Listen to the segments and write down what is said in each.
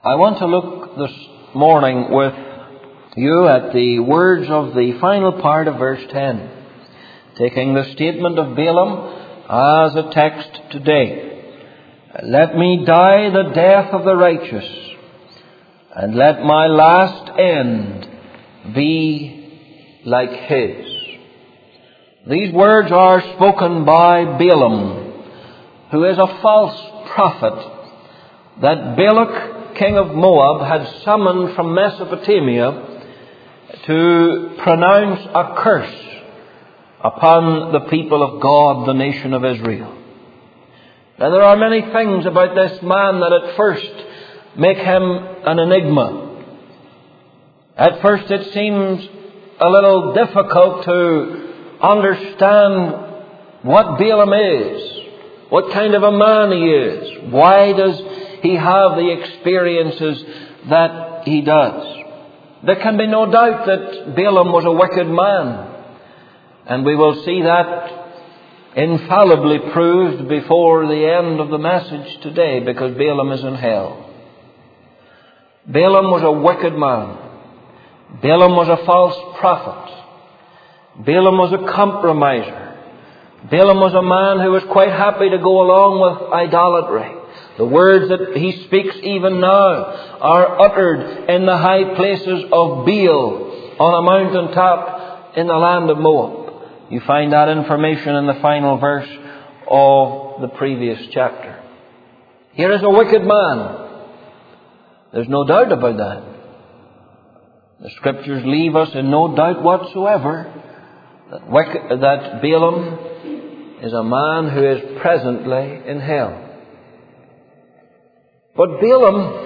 I want to look this morning with you at the words of the final part of verse 10, taking the statement of Balaam as a text today. Let me die the death of the righteous, and let my last end be like his. These words are spoken by Balaam, who is a false prophet that Balak, king of Moab, had summoned from Mesopotamia to pronounce a curse upon the people of God, the nation of Israel. Now, there are many things about this man that at first make him an enigma. At first it seems a little difficult to understand what Balaam is, what kind of a man he is. Why does he have the experiences that he does? There can be no doubt that Balaam was a wicked man. And we will see that infallibly proved before the end of the message today, because Balaam is in hell. Balaam was a wicked man. Balaam was a false prophet. Balaam was a compromiser. Balaam was a man who was quite happy to go along with idolatry. The words that he speaks even now are uttered in the high places of Baal on a mountain top in the land of Moab. You find that information in the final verse of the previous chapter. Here is a wicked man. There's no doubt about that. The Scriptures leave us in no doubt whatsoever that Balaam is a man who is presently in hell. But Balaam,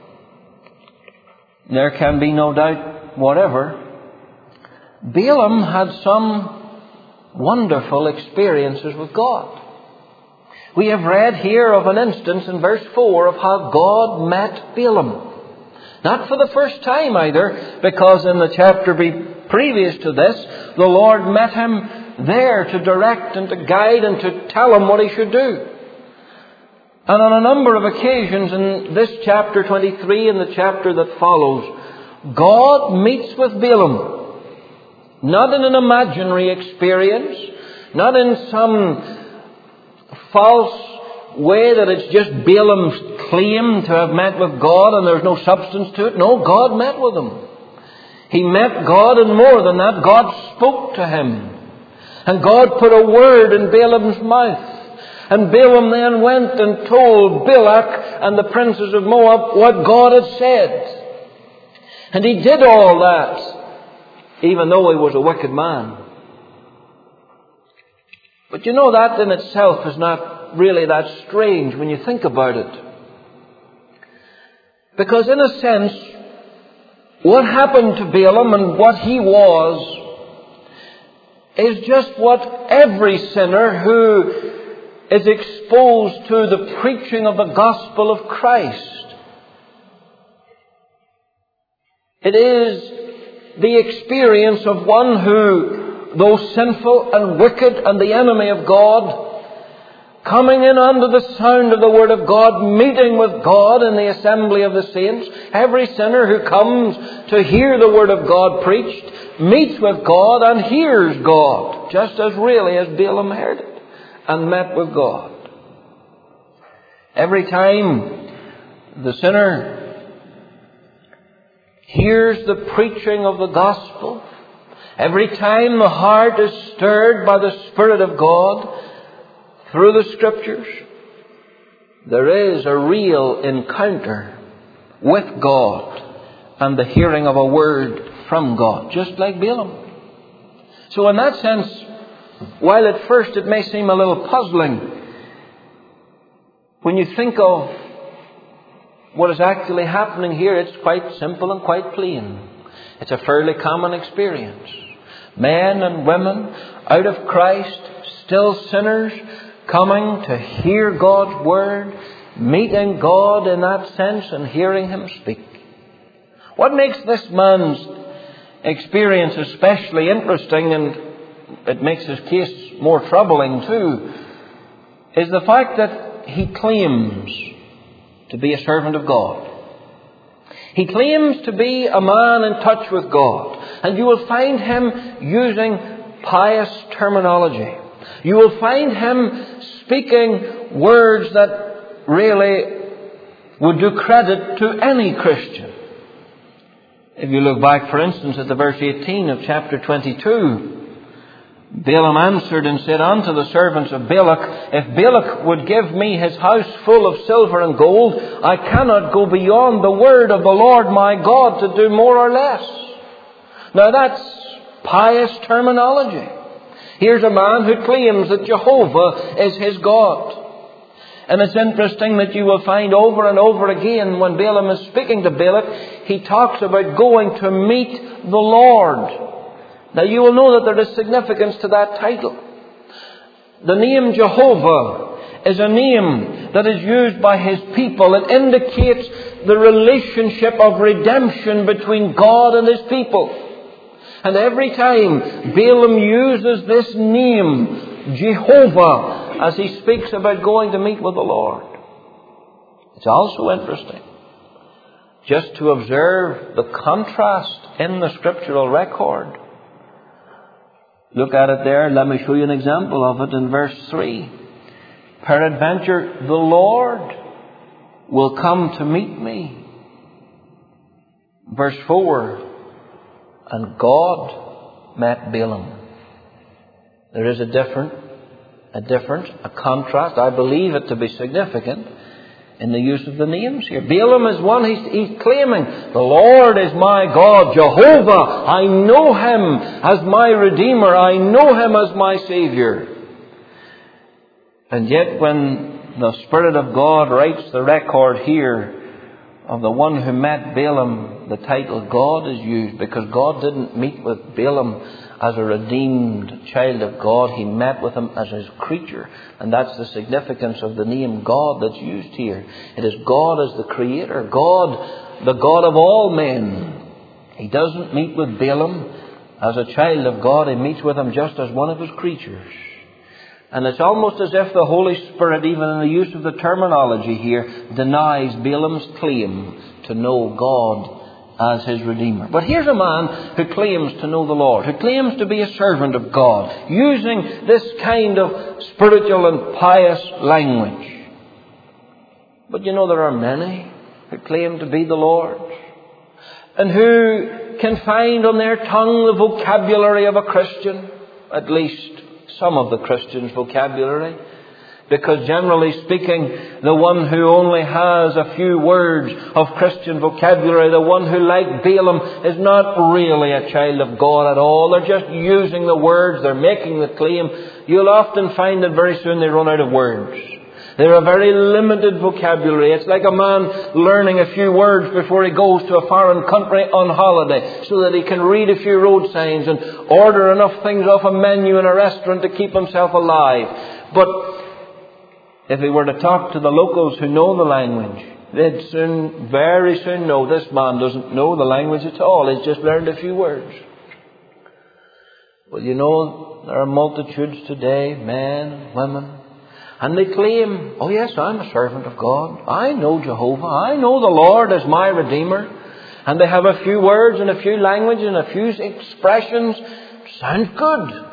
there can be no doubt whatever, Balaam had some wonderful experiences with God. We have read here of an instance in verse 4 of how God met Balaam. Not for the first time either, because in the chapter previous to this, the Lord met him there to direct and to guide and to tell him what he should do. And on a number of occasions in this chapter 23 and the chapter that follows, God meets with Balaam. Not in an imaginary experience, not in some false way that it's just Balaam's claim to have met with God and there's no substance to it. No, God met with him. He met God, and more than that, God spoke to him. And God put a word in Balaam's mouth. And Balaam then went and told Balak and the princes of Moab what God had said. And he did all that, even though he was a wicked man. But you know, that in itself is not really that strange when you think about it. Because in a sense, what happened to Balaam and what he was is just what every sinner who is exposed to the preaching of the gospel of Christ. It is the experience of one who, though sinful and wicked and the enemy of God, coming in under the sound of the Word of God, meeting with God in the assembly of the saints. Every sinner who comes to hear the Word of God preached meets with God and hears God, just as really as Balaam heard it and met with God. Every time the sinner hears the preaching of the gospel, every time the heart is stirred by the Spirit of God through the Scriptures, there is a real encounter with God and the hearing of a word from God, just like Balaam. So in that sense, while at first it may seem a little puzzling, when you think of what is actually happening here, it's quite simple and quite plain. It's a fairly common experience. Men and women out of Christ, still sinners, coming to hear God's Word, meeting God in that sense and hearing Him speak. What makes this man's experience especially interesting, and it makes his case more troubling too, is the fact that he claims to be a servant of God. He claims to be a man in touch with God. And you will find him using pious terminology. You will find him speaking words that really would do credit to any Christian. If you look back, for instance, at the verse 18 of chapter 22, Balaam answered and said unto the servants of Balak, if Balak would give me his house full of silver and gold, I cannot go beyond the word of the Lord my God to do more or less. Now that's pious terminology. Here's a man who claims that Jehovah is his God. And it's interesting that you will find over and over again when Balaam is speaking to Balak, he talks about going to meet the Lord. Now you will know that there is significance to that title. The name Jehovah is a name that is used by his people. It indicates the relationship of redemption between God and his people. And every time Balaam uses this name, Jehovah, as he speaks about going to meet with the Lord. It's also interesting just to observe the contrast in the scriptural record. Look at it there. Let me show you an example of it in verse 3. Peradventure, the Lord will come to meet me. Verse 4. And God met Balaam. There is a difference, a contrast. I believe it to be significant in the use of the names here. Balaam is one, he's claiming, the Lord is my God, Jehovah. I know him as my Redeemer. I know him as my Savior. And yet when the Spirit of God writes the record here of the one who met Balaam, the title God is used because God didn't meet with Balaam as a redeemed child of God. He met with him as his creature. And that's the significance of the name God that's used here. It is God as the Creator, God, the God of all men. He doesn't meet with Balaam as a child of God. He meets with him just as one of his creatures. And it's almost as if the Holy Spirit, even in the use of the terminology here, denies Balaam's claim to know God as his Redeemer. But here's a man who claims to know the Lord, who claims to be a servant of God, using this kind of spiritual and pious language. But you know, there are many who claim to be the Lord, and who can find on their tongue the vocabulary of a Christian, at least some of the Christian's vocabulary, because generally speaking, the one who only has a few words of Christian vocabulary, the one who, like Balaam, is not really a child of God at all. They're just using the words, they're making the claim. You'll often find that very soon they run out of words. They're a very limited vocabulary. It's like a man learning a few words before he goes to a foreign country on holiday so that he can read a few road signs and order enough things off a menu in a restaurant to keep himself alive. But if he were to talk to the locals who know the language, they'd very soon know this man doesn't know the language at all. He's just learned a few words. Well, you know, there are multitudes today, men, women, and they claim, oh yes, I'm a servant of God. I know Jehovah. I know the Lord as my Redeemer. And they have a few words and a few languages and a few expressions. Sounds good.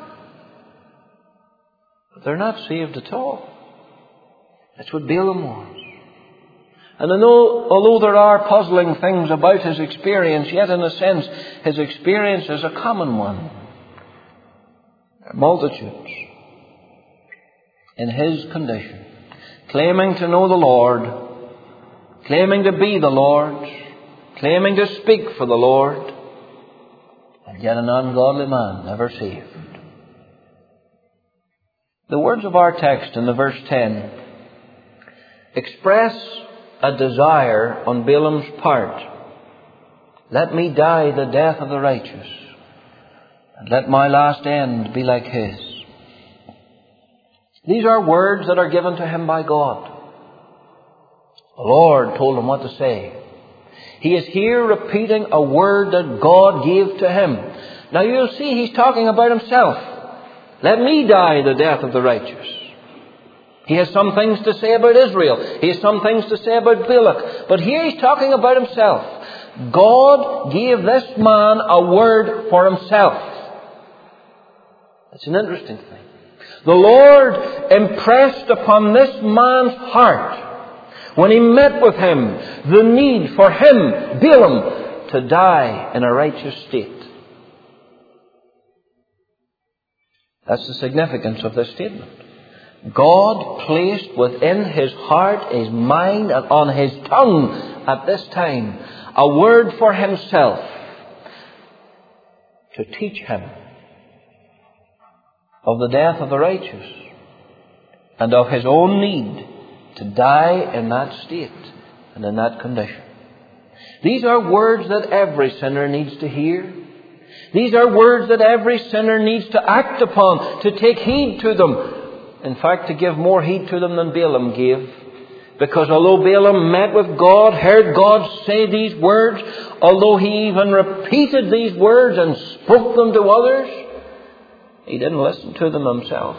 But they're not saved at all. That's what Balaam was. And although there are puzzling things about his experience, yet in a sense his experience is a common one. There are multitudes in his condition, claiming to know the Lord, claiming to be the Lord's, claiming to speak for the Lord, and yet an ungodly man, never saved. The words of our text in the verse 10 express a desire on Balaam's part. Let me die the death of the righteous, and let my last end be like his. These are words that are given to him by God. The Lord told him what to say. He is here repeating a word that God gave to him. Now you'll see he's talking about himself. Let me die the death of the righteous. He has some things to say about Israel. He has some things to say about Balak. But here he's talking about himself. God gave this man a word for himself. It's an interesting thing. The Lord impressed upon this man's heart, when he met with him, the need for him, Balaam, to die in a righteous state. That's the significance of this statement. God placed within his heart, his mind, and on his tongue at this time a word for himself to teach him of the death of the righteous and of his own need to die in that state and in that condition. These are words that every sinner needs to hear. These are words that every sinner needs to act upon, to take heed to them. In fact, to give more heed to them than Balaam gave. Because although Balaam met with God, heard God say these words, although he even repeated these words and spoke them to others, he didn't listen to them himself.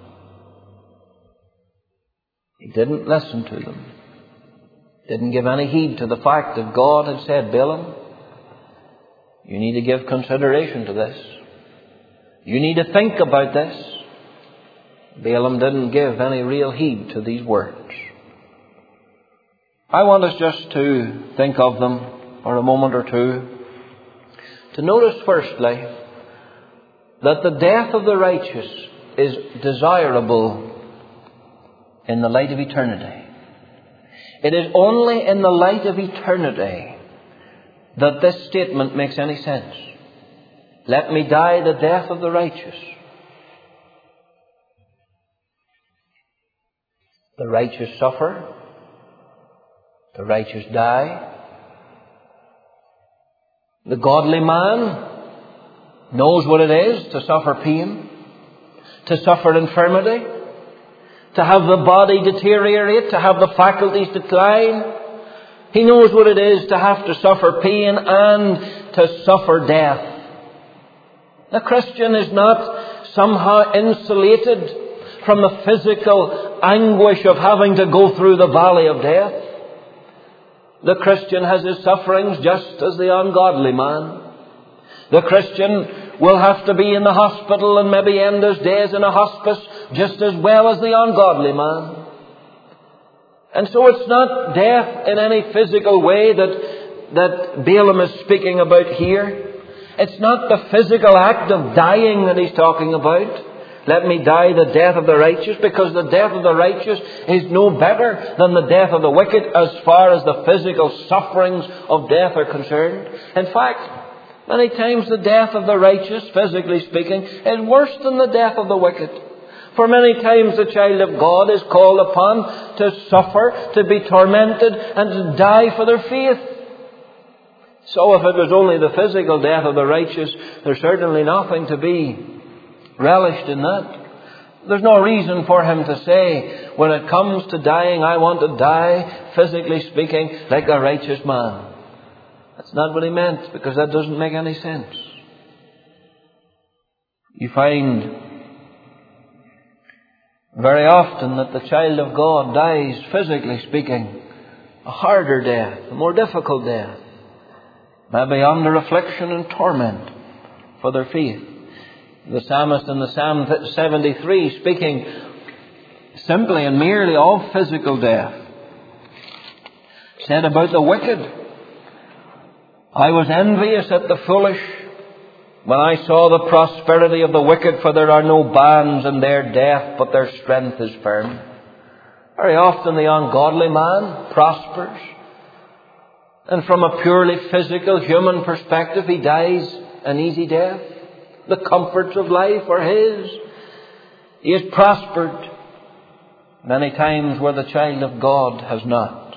He didn't listen to them. Didn't give any heed to the fact that God had said, Balaam, you need to give consideration to this. You need to think about this. Balaam didn't give any real heed to these words. I want us just to think of them for a moment or two. To notice firstly that the death of the righteous is desirable in the light of eternity. It is only in the light of eternity that this statement makes any sense. Let me die the death of the righteous. The righteous suffer. The righteous die. The godly man knows what it is to suffer pain, to suffer infirmity, to have the body deteriorate, to have the faculties decline. He knows what it is to have to suffer pain and to suffer death. The Christian is not somehow insulated from the physical anguish of having to go through the valley of death. The Christian has his sufferings just as the ungodly man. The Christian will have to be in the hospital and maybe end his days in a hospice just as well as the ungodly man. And so it's not death in any physical way that Balaam is speaking about here. It's not the physical act of dying that he's talking about. Let me die the death of the righteous, because the death of the righteous is no better than the death of the wicked as far as the physical sufferings of death are concerned. In fact, many times the death of the righteous, physically speaking, is worse than the death of the wicked. For many times the child of God is called upon to suffer, to be tormented, and to die for their faith. So if it was only the physical death of the righteous, there's certainly nothing to be relished in that. There's no reason for him to say, when it comes to dying, I want to die, physically speaking, like a righteous man. That's not what he meant, because that doesn't make any sense. You find very often that the child of God dies, physically speaking, a harder death, a more difficult death, maybe under affliction and torment for their faith. The psalmist in the Psalm 73, speaking simply and merely of physical death, said about the wicked, I was envious at the foolish when I saw the prosperity of the wicked, for there are no bands in their death, but their strength is firm. Very often the ungodly man prospers, and from a purely physical, human perspective, he dies an easy death. The comforts of life are his. He has prospered many times where the child of God has not.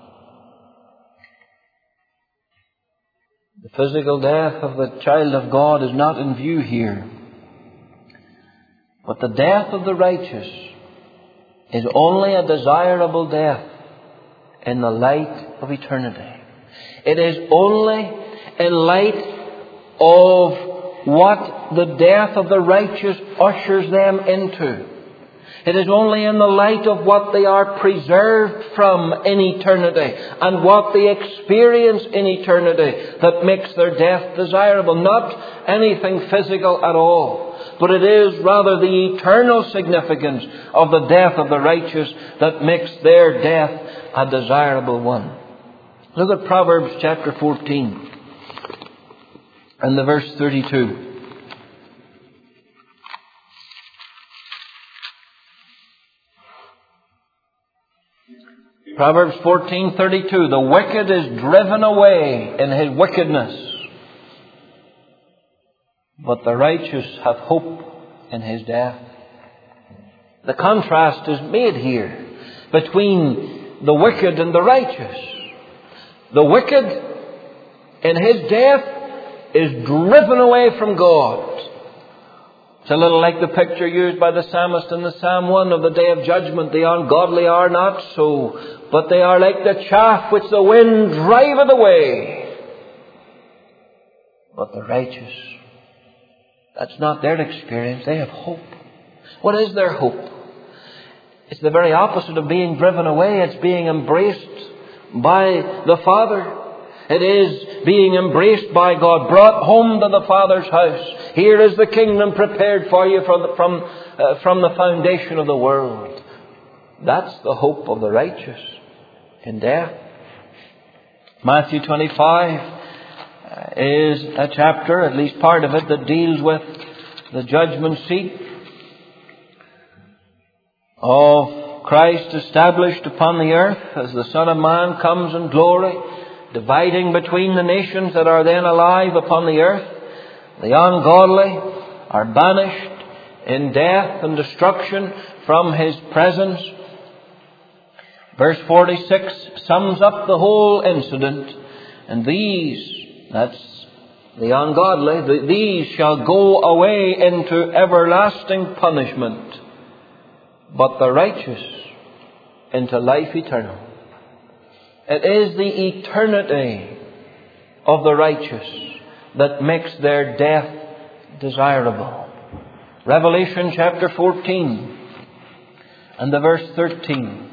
The physical death of the child of God is not in view here. But the death of the righteous is only a desirable death in the light of eternity. It is only in light of what the death of the righteous ushers them into. It is only in the light of what they are preserved from in eternity and what they experience in eternity that makes their death desirable. Not anything physical at all, but it is rather the eternal significance of the death of the righteous that makes their death a desirable one. Look at Proverbs chapter 14 and the verse 32. Proverbs 14:32, the wicked is driven away in his wickedness, but the righteous hath hope in his death. The contrast is made here between the wicked and the righteous. The wicked in his death is driven away from God. It's a little like the picture used by the psalmist in the Psalm 1 of the day of judgment. The ungodly are not so, but they are like the chaff which the wind driveth away. But the righteous, that's not their experience. They have hope. What is their hope? It's the very opposite of being driven away. It's being embraced by the Father. It is being embraced by God, brought home to the Father's house. Here is the kingdom prepared for you from the foundation of the world. That's the hope of the righteous in death. Matthew 25 is a chapter, at least part of it, that deals with the judgment seat of Christ established upon the earth as the Son of Man comes in glory, dividing between the nations that are then alive upon the earth. The ungodly are banished in death and destruction from His presence. Verse 46 sums up the whole incident. And these, that's the ungodly, these shall go away into everlasting punishment, but the righteous into life eternal. It is the eternity of the righteous that makes their death desirable. Revelation chapter 14 and the verse 13.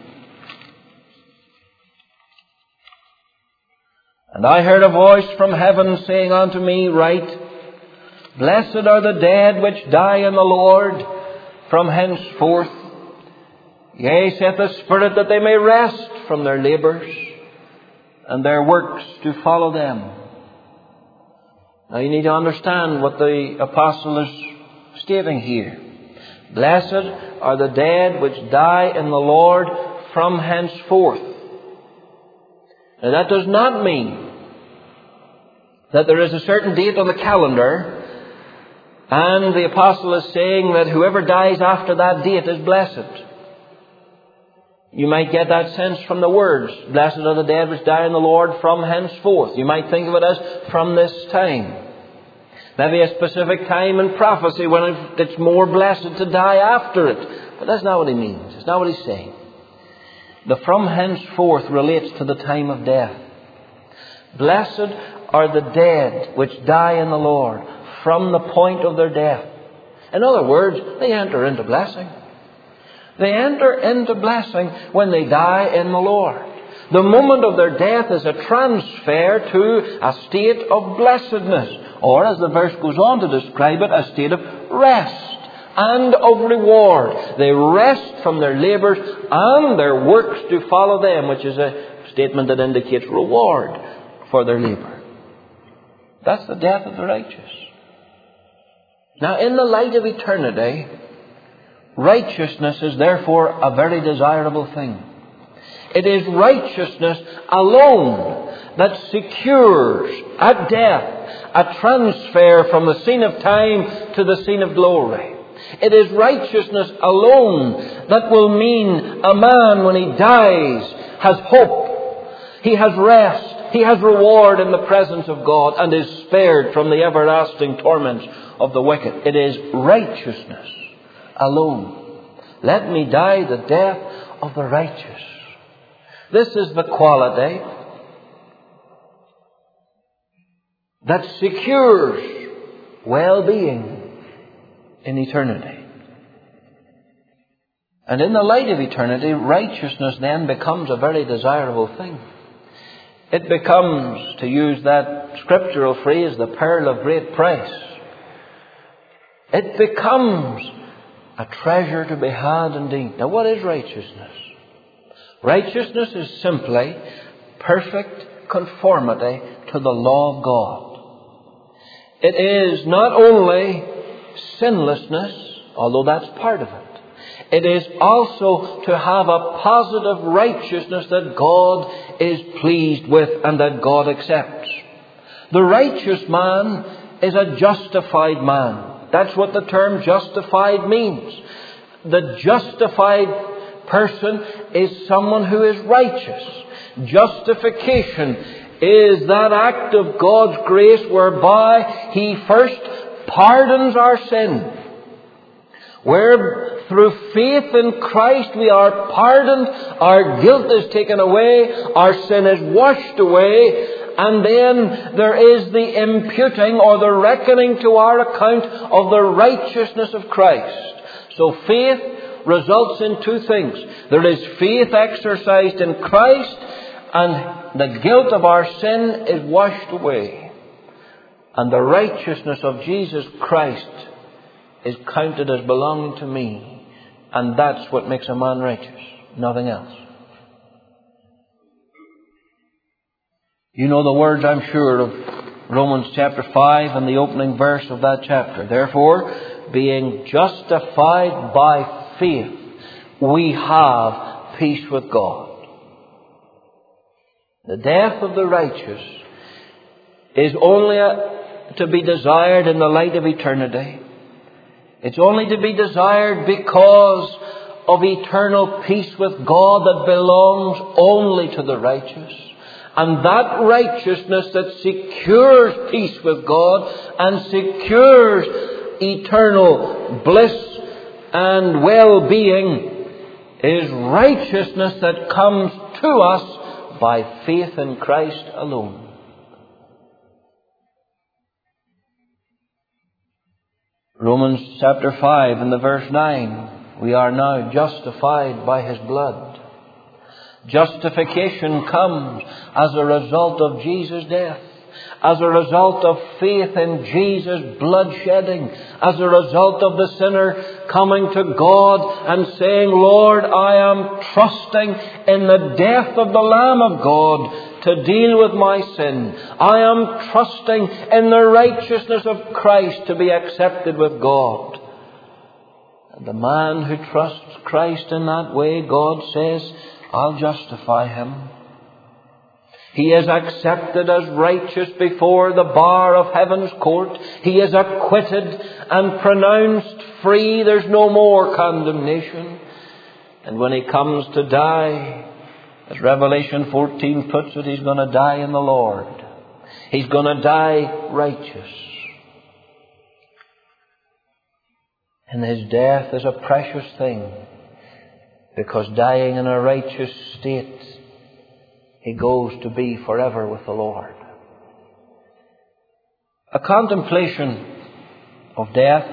And I heard a voice from heaven saying unto me, Write, Blessed are the dead which die in the Lord from henceforth. Yea, saith the Spirit, that they may rest from their labours, and their works to follow them. Now you need to understand what the apostle is stating here. Blessed are the dead which die in the Lord from henceforth. Now that does not mean that there is a certain date on the calendar and the apostle is saying that whoever dies after that date is blessed. You might get that sense from the words, Blessed are the dead which die in the Lord from henceforth. You might think of it as from this time. Maybe a specific time in prophecy when it's more blessed to die after it. But that's not what he means. It's not what he's saying. The from henceforth relates to the time of death. Blessed are the dead which die in the Lord from the point of their death. In other words, they enter into blessing. They enter into blessing when they die in the Lord. The moment of their death is a transfer to a state of blessedness, or as the verse goes on to describe it, a state of rest and of reward. They rest from their labours and their works to follow them, which is a statement that indicates reward for their labour. That's the death of the righteous. Now, in the light of eternity, righteousness is therefore a very desirable thing. It is righteousness alone that secures at death a transfer from the scene of time to the scene of glory. It is righteousness alone that will mean a man when he dies has hope. He has rest. He has reward in the presence of God and is spared from the everlasting torments of the wicked. It is righteousness alone. Let me die the death of the righteous. This is the quality that secures well-being in eternity. And in the light of eternity, righteousness then becomes a very desirable thing. It becomes, to use that scriptural phrase, the pearl of great price. It becomes a treasure to be had indeed. Now, what is righteousness? Righteousness is simply perfect conformity to the law of God. It is not only sinlessness, although that's part of it. It is also to have a positive righteousness that God is pleased with and that God accepts. The righteous man is a justified man. That's what the term justified means. The justified person is someone who is righteous. Justification is that act of God's grace whereby He first pardons our sin. Where through faith in Christ we are pardoned, our guilt is taken away, our sin is washed away, and then there is the imputing or the reckoning to our account of the righteousness of Christ. So faith results in two things. There is faith exercised in Christ, and the guilt of our sin is washed away. And the righteousness of Jesus Christ is counted as belonging to me. And that's what makes a man righteous. Nothing else. You know the words, I'm sure, of Romans chapter 5 and the opening verse of that chapter. Therefore, being justified by faith, we have peace with God. The death of the righteous is only to be desired in the light of eternity. It's only to be desired because of eternal peace with God that belongs only to the righteous. And that righteousness that secures peace with God and secures eternal bliss and well-being is righteousness that comes to us by faith in Christ alone. Romans chapter 5 and the verse 9, we are now justified by His blood. Justification comes as a result of Jesus' death, as a result of faith in Jesus' blood shedding, as a result of the sinner coming to God and saying, Lord, I am trusting in the death of the Lamb of God to deal with my sin. I am trusting in the righteousness of Christ to be accepted with God. And the man who trusts Christ in that way, God says, I'll justify him. He is accepted as righteous before the bar of heaven's court. He is acquitted and pronounced free. There's no more condemnation. And when he comes to die, as Revelation 14 puts it, he's going to die in the Lord. He's going to die righteous. And his death is a precious thing, because dying in a righteous state, he goes to be forever with the Lord. A contemplation of death,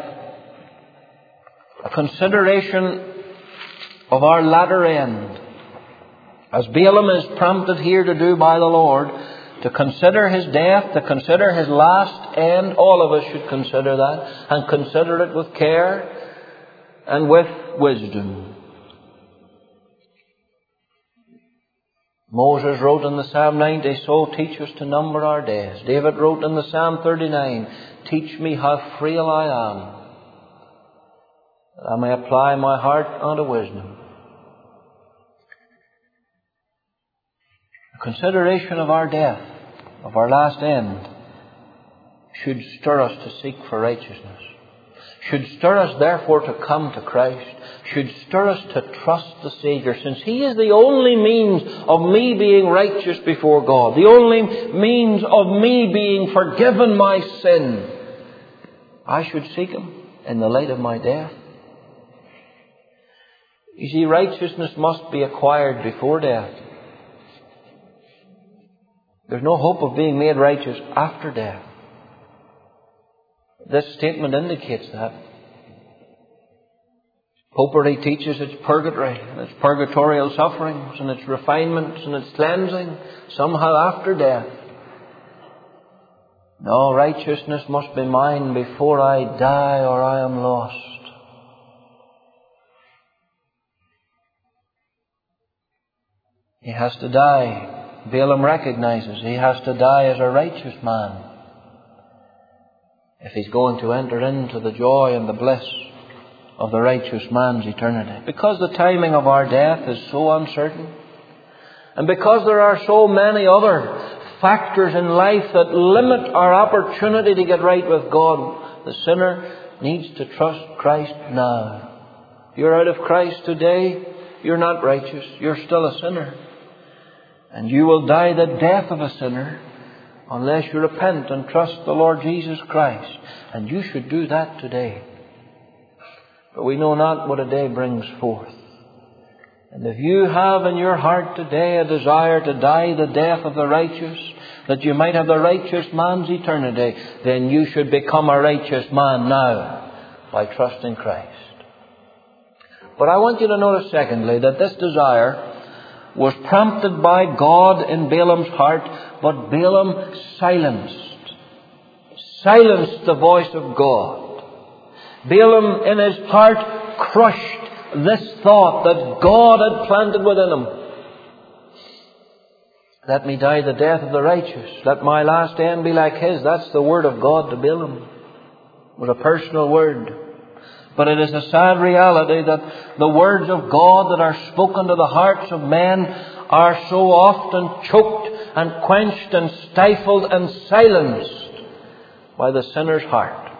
a consideration of our latter end, as Balaam is prompted here to do by the Lord, to consider his death, to consider his last end. All of us should consider that, and consider it with care and with wisdom. Moses wrote in the Psalm 90, so teach us to number our days. David wrote in the Psalm 39, teach me how frail I am, that I may apply my heart unto wisdom. A consideration of our death, of our last end, should stir us to seek for righteousness. Should stir us, therefore, to come to Christ. Should stir us to trust the Saviour, since He is the only means of me being righteous before God, the only means of me being forgiven my sin. I should seek Him in the light of my death. You see, righteousness must be acquired before death. There's no hope of being made righteous after death. This statement indicates that. Popery teaches its purgatory and its purgatorial sufferings and its refinements and its cleansing somehow after death. No, righteousness must be mine before I die or I am lost. He has to die. Balaam recognizes he has to die as a righteous man if he's going to enter into the joy and the bliss of the righteous man's eternity. Because the timing of our death is so uncertain, and because there are so many other factors in life that limit our opportunity to get right with God, the sinner needs to trust Christ now. If you're out of Christ today, you're not righteous. You're still a sinner. And you will die the death of a sinner unless you repent and trust the Lord Jesus Christ. And you should do that today. But we know not what a day brings forth. And if you have in your heart today a desire to die the death of the righteous, that you might have the righteous man's eternity, then you should become a righteous man now by trusting Christ. But I want you to notice secondly that this desire was prompted by God in Balaam's heart, but Balaam silenced the voice of God. Balaam in his heart crushed this thought that God had planted within him. Let me die the death of the righteous. Let my last end be like his. That's the word of God to Balaam. It was a personal word. But it is a sad reality that the words of God that are spoken to the hearts of men are so often choked and quenched and stifled and silenced by the sinner's heart.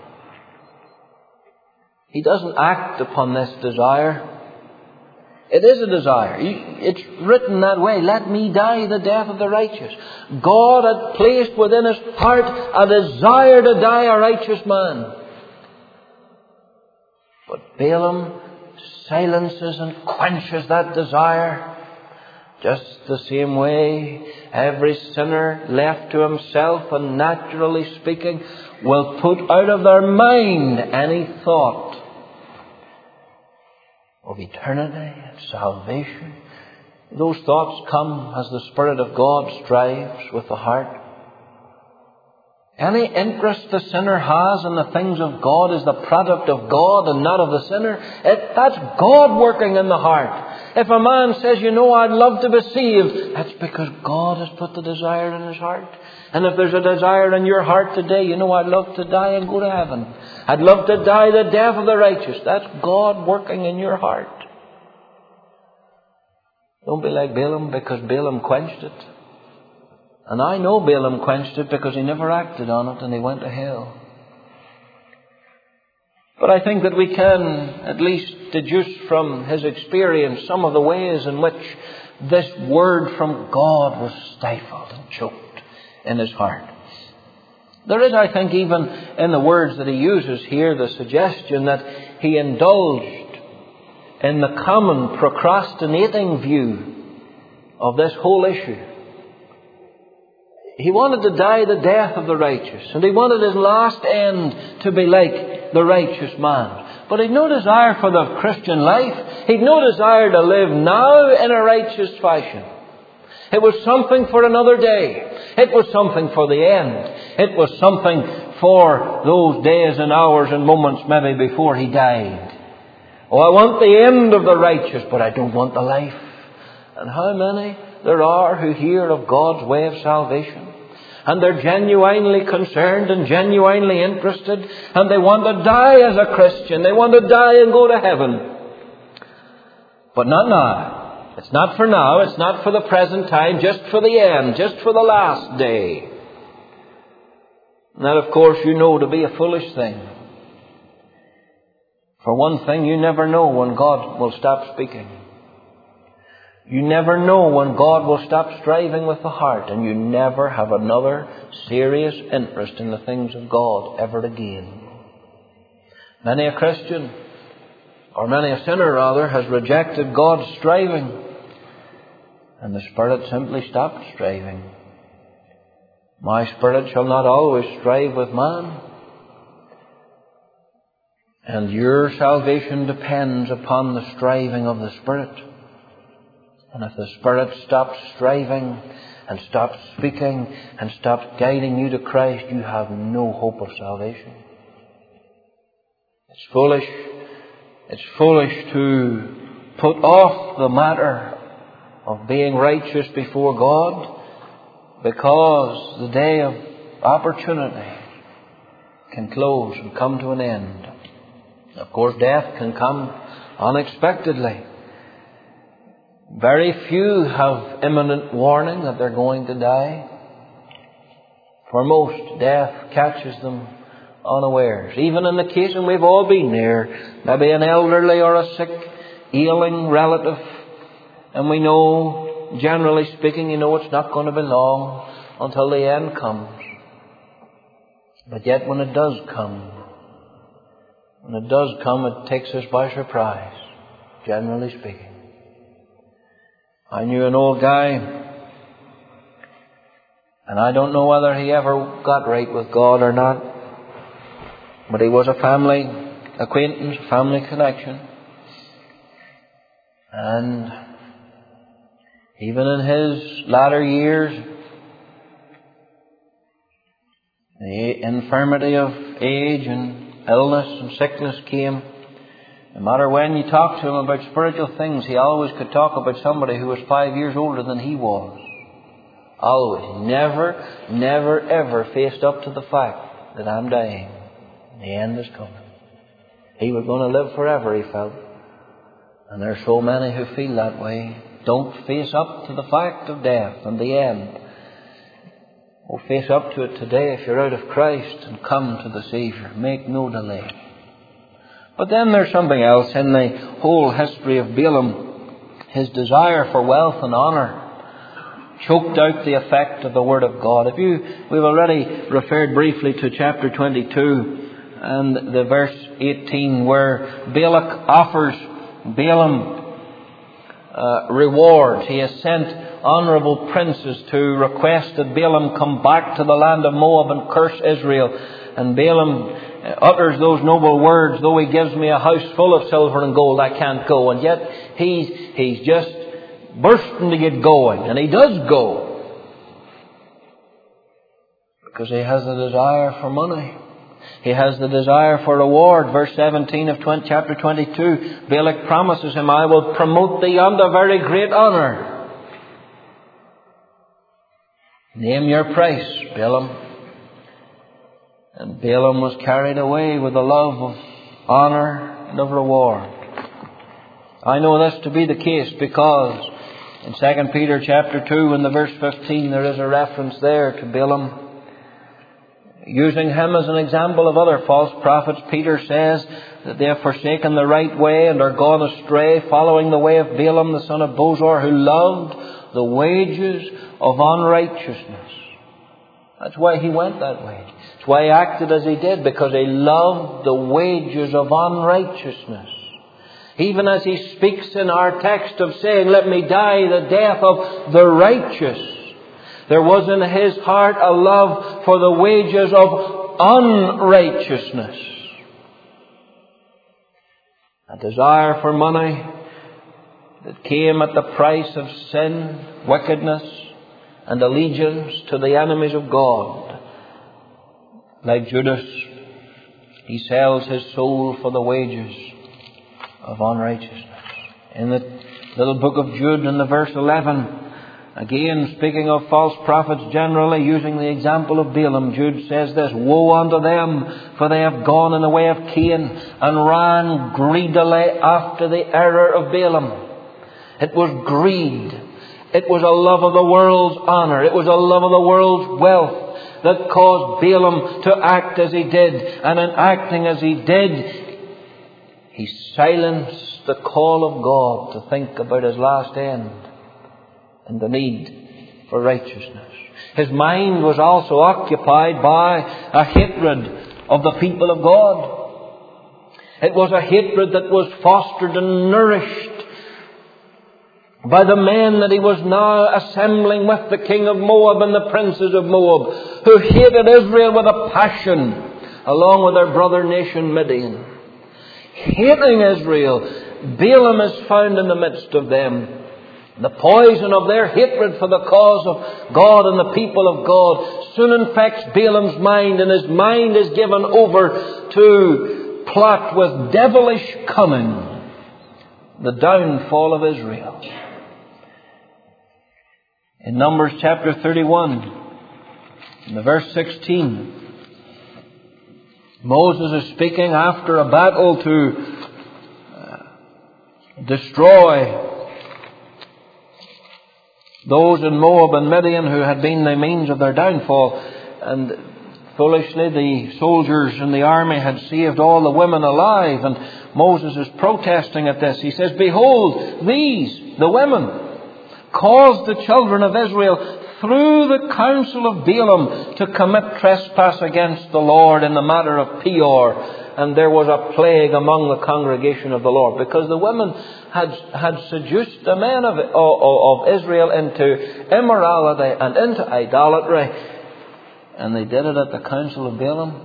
He doesn't act upon this desire. It is a desire. It's written that way. Let me die the death of the righteous. God had placed within his heart a desire to die a righteous man. But Balaam silences and quenches that desire. Just the same way every sinner left to himself and naturally speaking will put out of their mind any thought of eternity and salvation. Those thoughts come as the Spirit of God strives with the heart. Any interest the sinner has in the things of God is the product of God and not of the sinner. That's God working in the heart. If a man says, I'd love to be saved, that's because God has put the desire in his heart. And if there's a desire in your heart today, I'd love to die and go to heaven. I'd love to die the death of the righteous. That's God working in your heart. Don't be like Balaam because Balaam quenched it. And I know Balaam quenched it because he never acted on it and he went to hell. But I think that we can at least deduce from his experience some of the ways in which this word from God was stifled and choked in his heart. There is, I think, even in the words that he uses here, the suggestion that he indulged in the common procrastinating view of this whole issue. He wanted to die the death of the righteous, and he wanted his last end to be like the righteous man. But he'd no desire for the Christian life. He'd no desire to live now in a righteous fashion. It was something for another day. It was something for the end. It was something for those days and hours and moments maybe before he died. Oh, I want the end of the righteous, but I don't want the life. And how many there are who hear of God's way of salvation, and they're genuinely concerned and genuinely interested, and they want to die as a Christian. They want to die and go to heaven. But not now. It's not for now. It's not for the present time. Just for the end. Just for the last day. And that, of course, to be a foolish thing. For one thing, you never know when God will stop speaking. You never know when God will stop striving with the heart, and you never have another serious interest in the things of God ever again. Many a Christian, or many a sinner rather, has rejected God's striving, and the Spirit simply stopped striving. My spirit shall not always strive with man. And your salvation depends upon the striving of the Spirit. And if the Spirit stops striving and stops speaking and stops guiding you to Christ, you have no hope of salvation. It's foolish to put off the matter of being righteous before God, because the day of opportunity can close and come to an end. Of course, death can come unexpectedly. Very few have imminent warning that they're going to die. For most, death catches them unawares. Even in the case, and we've all been there, maybe an elderly or a sick, ailing relative, and we know, generally speaking, it's not going to be long until the end comes. But yet when it does come, it takes us by surprise, generally speaking. I knew an old guy, and I don't know whether he ever got right with God or not, but he was a family acquaintance, family connection. And even in his latter years, the infirmity of age and illness and sickness came. No matter when you talked to him about spiritual things, he always could talk about somebody who was 5 years older than he was. Always. Never, ever faced up to the fact that I'm dying. The end is coming. He was going to live forever, he felt. And there are so many who feel that way. Don't face up to the fact of death and the end. Oh, face up to it today if you're out of Christ and come to the Saviour. Make no delay. But then there's something else in the whole history of Balaam. His desire for wealth and honour choked out the effect of the Word of God. We've already referred briefly to chapter 22 and the verse 18, where Balak offers Balaam rewards. He has sent honourable princes to request that Balaam come back to the land of Moab and curse Israel. And Balaam utters those noble words, though he gives me a house full of silver and gold, I can't go. And yet he's just bursting to get going. And he does go, because he has the desire for money. He has the desire for reward. Verse 17 of chapter 22, Balak promises him, I will promote thee unto very great honour. Name your price, Balaam. And Balaam was carried away with the love of honour and of reward. I know this to be the case because in 2 Peter chapter 2 and the verse 15 there is a reference there to Balaam. Using him as an example of other false prophets, Peter says that they have forsaken the right way and are gone astray, following the way of Balaam the son of Bosor, who loved the wages of unrighteousness. That's why he went that way. That's why he acted as he did, because he loved the wages of unrighteousness. Even as he speaks in our text of saying, let me die the death of the righteous, there was in his heart a love for the wages of unrighteousness. A desire for money that came at the price of sin, wickedness, and allegiance to the enemies of God. Like Judas, he sells his soul for the wages of unrighteousness. In the little book of Jude, in the verse 11, again, speaking of false prophets generally, using the example of Balaam, Jude says this, woe unto them, for they have gone in the way of Cain, and ran greedily after the error of Balaam. It was greed. It was a love of the world's honour. It was a love of the world's wealth that caused Balaam to act as he did. And in acting as he did, he silenced the call of God to think about his last end and the need for righteousness. His mind was also occupied by a hatred of the people of God. It was a hatred that was fostered and nourished by the men that he was now assembling with, the king of Moab and the princes of Moab, who hated Israel with a passion, along with their brother nation Midian. hating Israel, Balaam is found in the midst of them. The poison of their hatred for the cause of God and the people of God soon infects Balaam's mind, and his mind is given over to plot with devilish cunning the downfall of Israel. In Numbers chapter 31, in the verse 16, Moses is speaking after a battle to destroy those in Moab and Midian who had been the means of their downfall. And foolishly the soldiers in the army had saved all the women alive, and Moses is protesting at this. He says, "Behold, these, the women, caused the children of Israel through the counsel of Balaam to commit trespass against the Lord in the matter of Peor. And there was a plague among the congregation of the Lord," because the women had seduced the men of Israel into immorality and into idolatry. And they did it at the counsel of Balaam.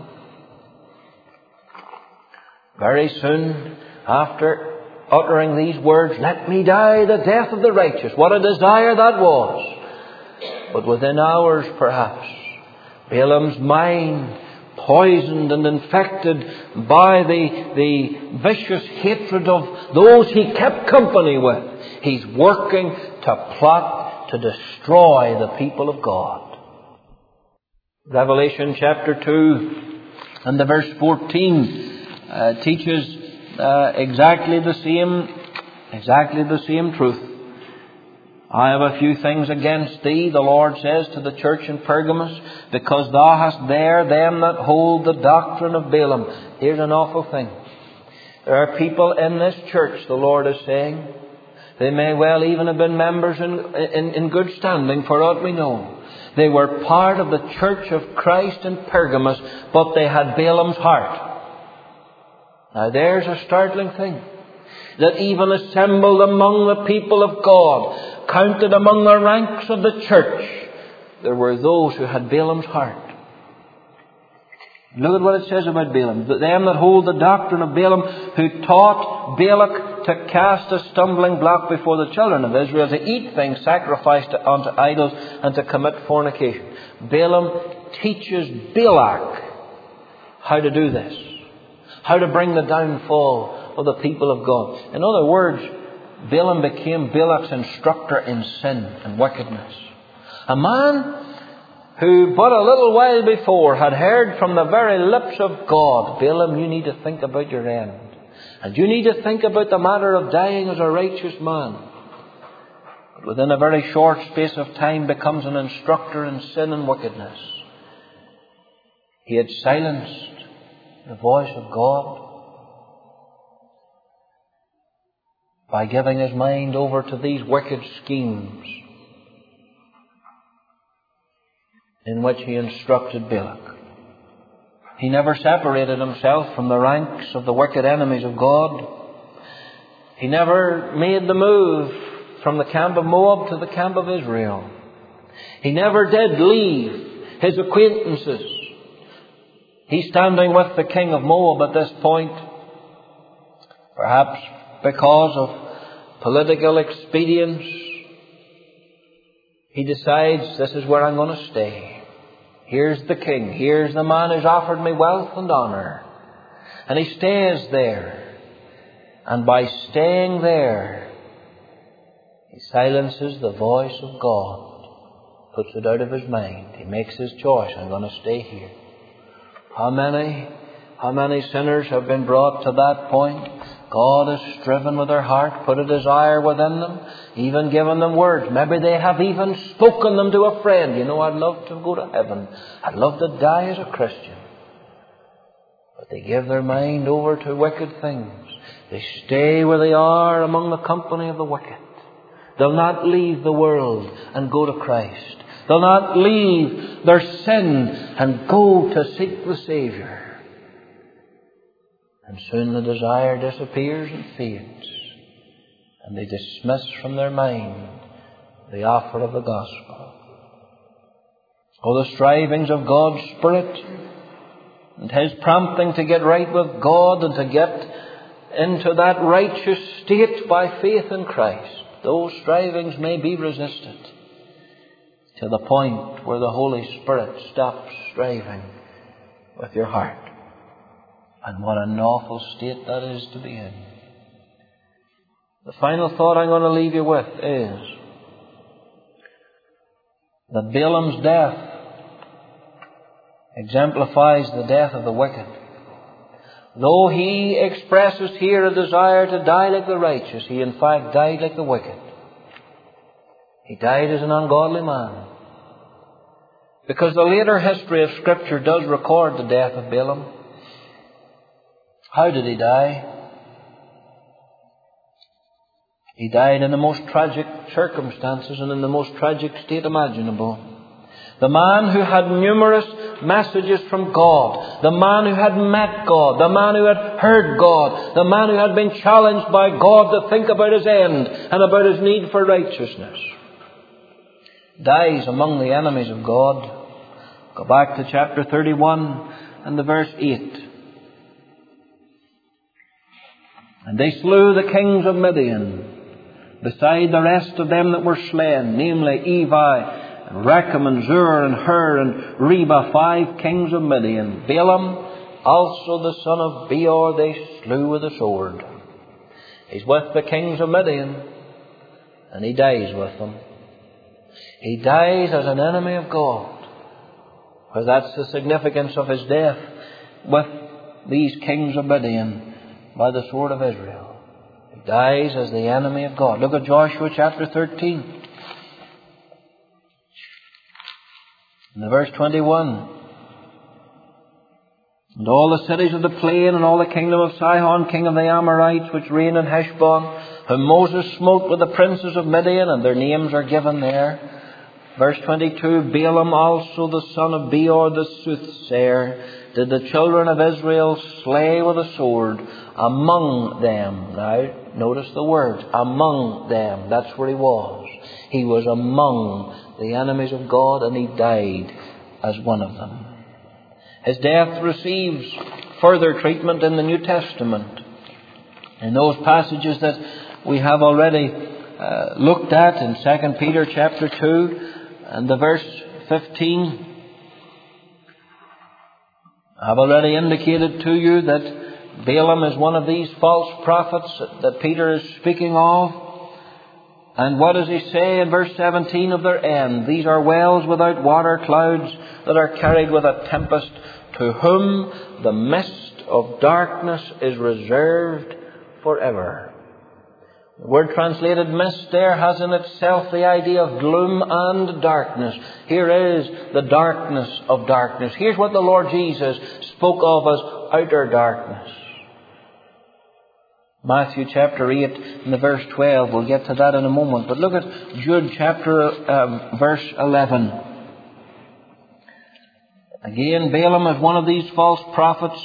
Very soon after uttering these words, "Let me die the death of the righteous." What a desire that was. But within hours, perhaps, Balaam's mind, poisoned and infected by the vicious hatred of those he kept company with, he's working to plot to destroy the people of God. Revelation chapter 2 and the verse 14 teaches exactly the same truth. "I have a few things against thee," the Lord says to the church in Pergamos, "because thou hast there them that hold the doctrine of Balaam." Here's an awful thing. There are people in this church, the Lord is saying. They may well even have been members in good standing, for aught we know. They were part of the church of Christ in Pergamos, but they had Balaam's heart. Now there's a startling thing. That even assembled among the people of God, counted among the ranks of the church, there were those who had Balaam's heart. Look at what it says about Balaam. "Them that hold the doctrine of Balaam, who taught Balak to cast a stumbling block before the children of Israel, to eat things sacrificed unto idols, and to commit fornication." Balaam teaches Balak how to do this, how to bring the downfall of the people of God. In other words, Balaam became Balak's instructor in sin and wickedness. A man who but a little while before had heard from the very lips of God, "Balaam, you need to think about your end. And you need to think about the matter of dying as a righteous man." But within a very short space of time becomes an instructor in sin and wickedness. He had silenced the voice of God by giving his mind over to these wicked schemes in which he instructed Balak. He never separated himself from the ranks of the wicked enemies of God. He never made the move from the camp of Moab to the camp of Israel. He never did leave his acquaintances. He's standing with the king of Moab at this point, perhaps because of political expedience. He decides, this is where I'm going to stay. Here's the king. Here's the man who's offered me wealth and honor. And he stays there. And by staying there, he silences the voice of God. Puts it out of his mind. He makes his choice. I'm going to stay here. How many sinners have been brought to that point? God has striven with their heart, put a desire within them, even given them words. Maybe they have even spoken them to a friend. You know, I'd love to go to heaven. I'd love to die as a Christian. But they give their mind over to wicked things. They stay where they are among the company of the wicked. They'll not leave the world and go to Christ. They'll not leave their sin and go to seek the Savior. And soon the desire disappears and fades. And they dismiss from their mind the offer of the gospel. Oh, the strivings of God's Spirit and His prompting to get right with God and to get into that righteous state by faith in Christ, those strivings may be resisted to the point where the Holy Spirit stops striving with your heart. And what an awful state that is to be in. The final thought I'm going to leave you with is that Balaam's death exemplifies the death of the wicked. Though he expresses here a desire to die like the righteous, he in fact died like the wicked. He died as an ungodly man. Because the later history of Scripture does record the death of Balaam. How did he die? He died in the most tragic circumstances and in the most tragic state imaginable. The man who had numerous messages from God, the man who had met God, the man who had heard God, the man who had been challenged by God to think about his end and about his need for righteousness, dies among the enemies of God. Go back to chapter 31 and the verse 8. And they slew the kings of Midian, beside the rest of them that were slain, namely Evi, and Rechem, and Zur, and Hur, and Reba, 5 kings of Midian. Balaam, also the son of Beor, they slew with the sword. He's with the kings of Midian, and he dies with them. He dies as an enemy of God. Because that's the significance of his death, with these kings of Midian by the sword of Israel. He dies as the enemy of God. Look at Joshua chapter 13. In the verse 21. And all the cities of the plain and all the kingdom of Sihon, king of the Amorites, which reigned in Heshbon, whom Moses smote with the princes of Midian, and their names are given there. Verse 22, Balaam also the son of Beor the soothsayer did the children of Israel slay with a sword among them. Now, notice the words, among them. That's where he was. He was among the enemies of God, and he died as one of them. His death receives further treatment in the New Testament. In those passages that we have already looked at in 2 Peter chapter 2 and the verse 15, I've already indicated to you that Balaam is one of these false prophets that Peter is speaking of. And what does he say in verse 17 of their end? These are wells without water, clouds that are carried with a tempest, to whom the mist of darkness is reserved forever. The word translated mist there has in itself the idea of gloom and darkness. Here is the darkness of darkness. Here's what the Lord Jesus spoke of as outer darkness. Matthew chapter 8 and the verse 12. We'll get to that in a moment. But look at Jude chapter verse 11. Again, Balaam is one of these false prophets.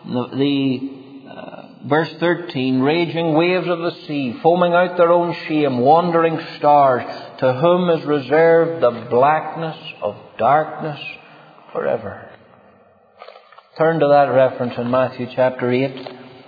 Verse 13, raging waves of the sea, foaming out their own shame, wandering stars, to whom is reserved the blackness of darkness forever. Turn to that reference in Matthew chapter 8.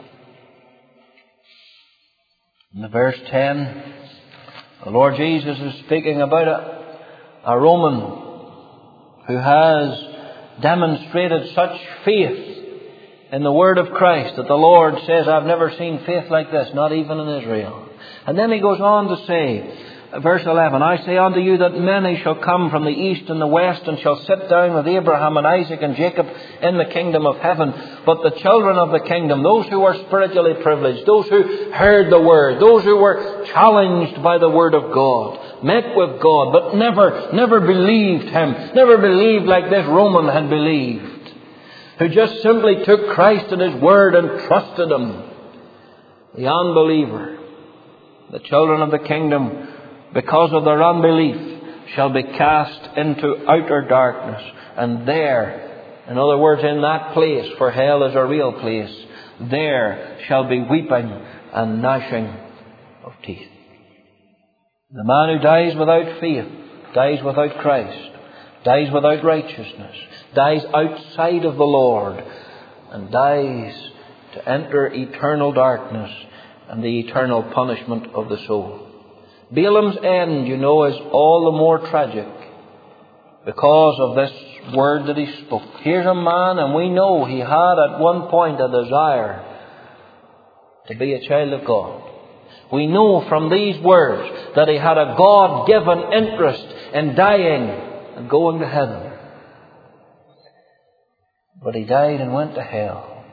In the verse 10, the Lord Jesus is speaking about a Roman who has demonstrated such faith in the word of Christ that the Lord says, I've never seen faith like this, not even in Israel. And then he goes on to say, verse 11, I say unto you that many shall come from the east and the west, and shall sit down with Abraham and Isaac and Jacob in the kingdom of heaven. But the children of the kingdom, those who were spiritually privileged, those who heard the word, those who were challenged by the word of God, met with God, but never believed him, never believed like this Roman had believed, who just simply took Christ and his word and trusted him. The unbeliever, the children of the kingdom, because of their unbelief, shall be cast into outer darkness. And there, in other words, in that place, for hell is a real place, there shall be weeping and gnashing of teeth. The man who dies without faith, dies without Christ, dies without righteousness, dies outside of the Lord, and dies to enter eternal darkness and the eternal punishment of the soul. Balaam's end, you know, is all the more tragic because of this word that he spoke. Here's a man, and we know he had at one point a desire to be a child of God. We know from these words that he had a God-given interest in dying and going to heaven. But he died and went to hell.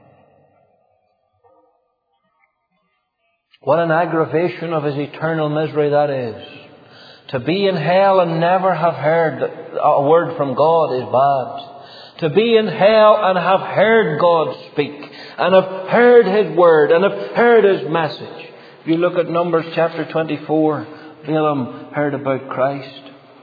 What an aggravation of his eternal misery that is. To be in hell and never have heard a word from God is bad. To be in hell and have heard God speak, and have heard His word, and have heard His message. If you look at Numbers chapter 24, Balaam heard about Christ.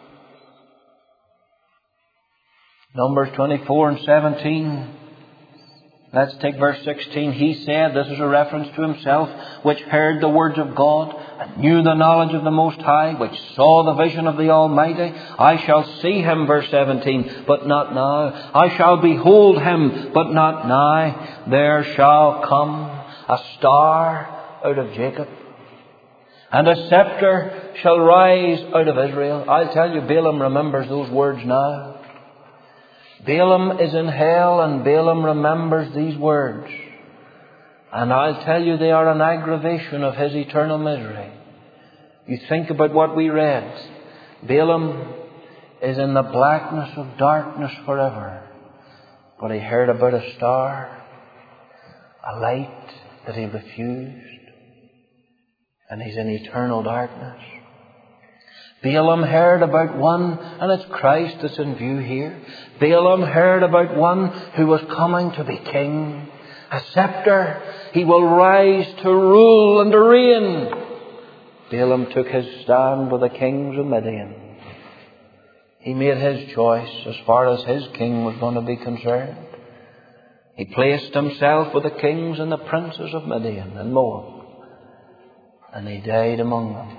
Numbers 24 and 17. Let's take verse 16. He said, this is a reference to himself, which heard the words of God, and knew the knowledge of the Most High, which saw the vision of the Almighty. I shall see Him, verse 17, but not now. I shall behold Him, but not nigh. There shall come a star out of Jacob, and a scepter shall rise out of Israel. I'll tell you, Balaam remembers those words now. Balaam is in hell, and Balaam remembers these words. And I'll tell you, they are an aggravation of his eternal misery. You think about what we read. Balaam is in the blackness of darkness forever. But he heard about a star, a light that he refused, and he's in eternal darkness. Balaam heard about one, and it's Christ that's in view here. Balaam heard about one who was coming to be king. A scepter. He will rise to rule and to reign. Balaam took his stand with the kings of Midian. He made his choice as far as his king was going to be concerned. He placed himself with the kings and the princes of Midian and Moab. And he died among them.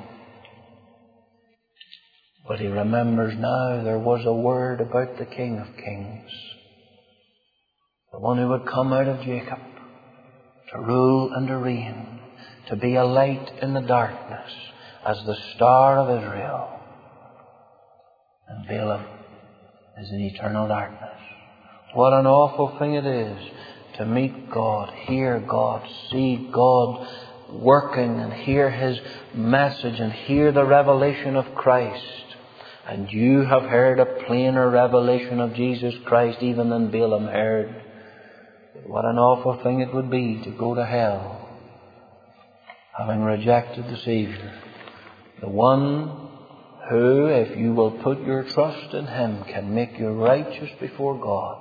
But he remembers now there was a word about the King of Kings. The one who would come out of Jacob to rule and to reign, to be a light in the darkness as the star of Israel. And Balaam is in eternal darkness. What an awful thing it is to meet God, hear God, see God working, and hear His message and hear the revelation of Christ. And you have heard a plainer revelation of Jesus Christ even than Balaam heard. What an awful thing it would be to go to hell, having rejected the Saviour. The one who, if you will put your trust in Him, can make you righteous before God.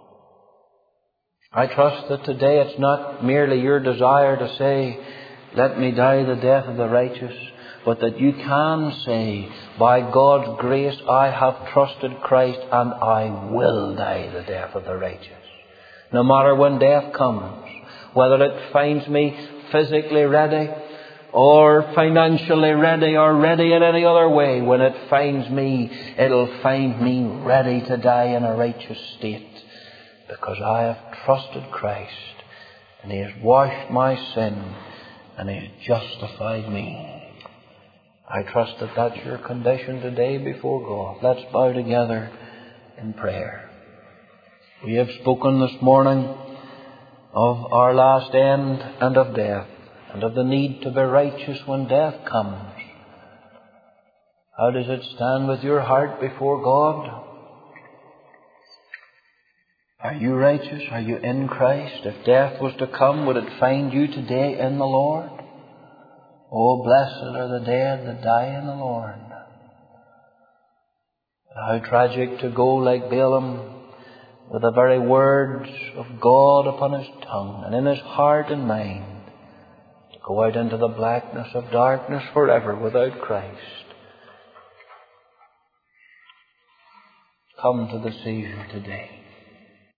I trust that today it's not merely your desire to say, let me die the death of the righteous, but that you can say, by God's grace, I have trusted Christ and I will die the death of the righteous. No matter when death comes, whether it finds me physically ready or financially ready or ready in any other way, when it finds me, it'll find me ready to die in a righteous state, because I have trusted Christ and He has washed my sin and He has justified me. I trust that that's your condition today before God. Let's bow together in prayer. We have spoken this morning of our last end and of death, and of the need to be righteous when death comes. How does it stand with your heart before God? Are you righteous? Are you in Christ? If death was to come, would it find you today in the Lord? Oh, blessed are the dead that die in the Lord. How tragic to go like Balaam, with the very words of God upon his tongue and in his heart and mind, to go out into the blackness of darkness forever without Christ. Come to the Saviour today.